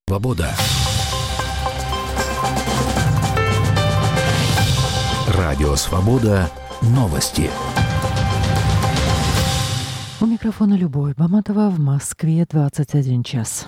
Свобода. Радио «Свобода». Новости. У микрофона Любовь Баматова. В Москве 21 час.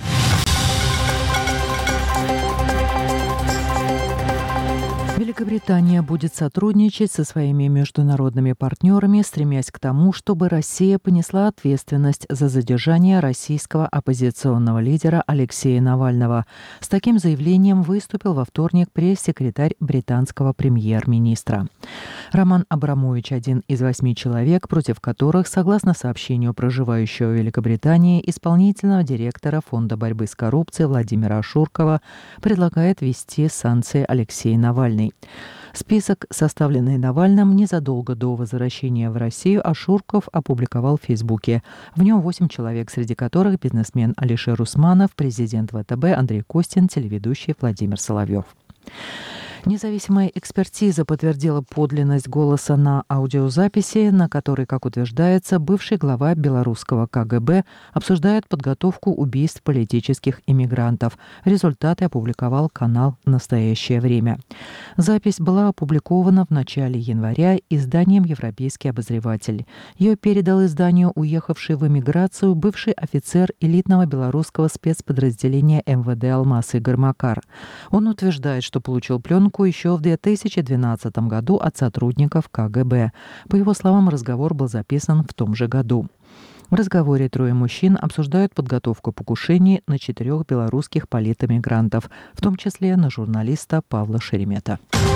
Великобритания будет сотрудничать со своими международными партнерами, стремясь к тому, чтобы Россия понесла ответственность за задержание российского оппозиционного лидера Алексея Навального. С таким заявлением выступил во вторник пресс-секретарь британского премьер-министра. Роман Абрамович – один из 8 человек, против которых, согласно сообщению проживающего в Великобритании исполнительного директора Фонда борьбы с коррупцией Владимира Ашуркова, предлагает ввести санкции Алексею Навальному. Список, составленный Навальным незадолго до возвращения в Россию, Ашурков опубликовал в Фейсбуке. В нем 8 человек, среди которых бизнесмен Алишер Усманов, президент ВТБ Андрей Костин, телеведущий Владимир Соловьев. Независимая экспертиза подтвердила подлинность голоса на аудиозаписи, на которой, как утверждается, бывший глава белорусского КГБ обсуждает подготовку убийств политических иммигрантов. Результаты опубликовал канал «Настоящее время». Запись была опубликована в начале января изданием «Европейский обозреватель». Ее передал изданию уехавший в эмиграцию бывший офицер элитного белорусского спецподразделения МВД «Алмаз» Игорь Макар. Он утверждает, что получил пленку еще в 2012 году от сотрудников КГБ. По его словам, разговор был записан в том же году. В разговоре трое мужчин обсуждают подготовку покушений на 4 белорусских политэмигрантов, в том числе на журналиста Павла Шеремета.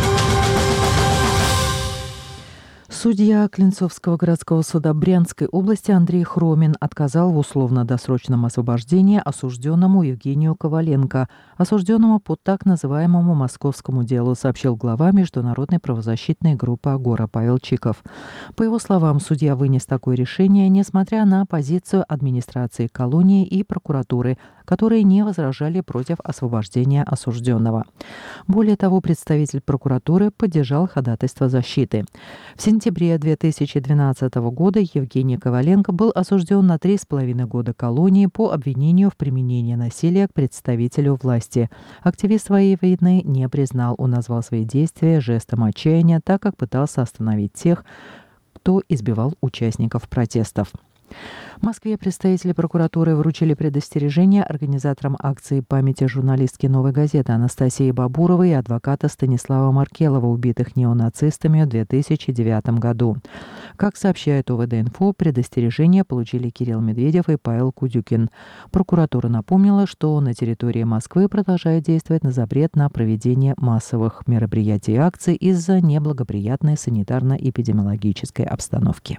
Судья Клинцовского городского суда Брянской области Андрей Хромин отказал в условно-досрочном освобождении осужденному Евгению Коваленко, осужденному по так называемому московскому делу, сообщил глава международной правозащитной группы «Агора» Павел Чиков. По его словам, судья вынес такое решение, несмотря на позицию администрации колонии и прокуратуры, которые не возражали против освобождения осужденного. Более того, представитель прокуратуры поддержал ходатайство защиты. В сентябре 2012 года Евгений Коваленко был осужден на 3,5 года колонии по обвинению в применении насилия к представителю власти. Активист своей вины не признал, он назвал свои действия жестом отчаяния, так как пытался остановить тех, кто избивал участников протестов. В Москве представители прокуратуры вручили предостережение организаторам акции памяти журналистки «Новой газеты» Анастасии Бабуровой и адвоката Станислава Маркелова, убитых неонацистами в 2009 году. Как сообщает ОВД-Инфо, предостережение получили Кирилл Медведев и Павел Кудюкин. Прокуратура напомнила, что на территории Москвы продолжает действовать запрет на проведение массовых мероприятий и акций из-за неблагоприятной санитарно-эпидемиологической обстановки.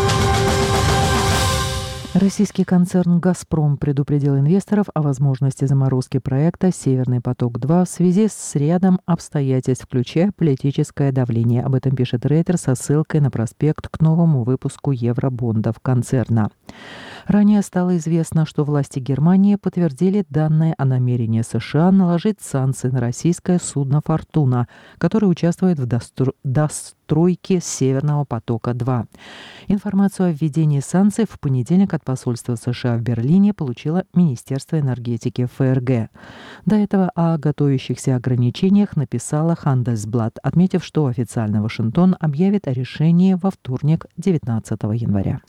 Российский концерн «Газпром» предупредил инвесторов о возможности заморозки проекта «Северный поток-2» в связи с рядом обстоятельств, включая политическое давление. Об этом пишет Рейтер со ссылкой на проспект к новому выпуску евробондов концерна. Ранее стало известно, что власти Германии подтвердили данные о намерении США наложить санкции на российское судно «Фортуна», которое участвует в достройке «Северного потока-2». Информацию о введении санкций в понедельник от посольства США в Берлине получило Министерство энергетики ФРГ. До этого о готовящихся ограничениях написала Handelsblatt, отметив, что официально Вашингтон объявит о решении во вторник, 19 января.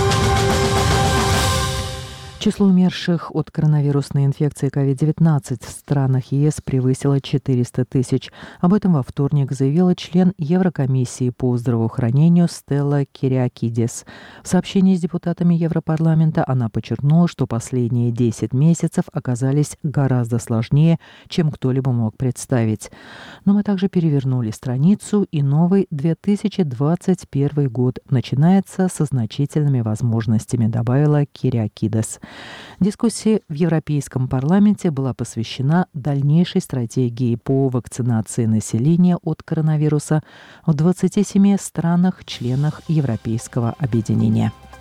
Число умерших от коронавирусной инфекции COVID-19 в странах ЕС превысило 400 тысяч. Об этом во вторник заявила член Еврокомиссии по здравоохранению Стелла Кириакидис. В сообщении с депутатами Европарламента она подчеркнула, что последние 10 месяцев оказались гораздо сложнее, чем кто-либо мог представить. Но мы также перевернули страницу, и новый 2021 год начинается со значительными возможностями, добавила Кириакидис. Дискуссия в Европейском парламенте была посвящена дальнейшей стратегии по вакцинации населения от коронавируса в 27 странах-членах Европейского объединения.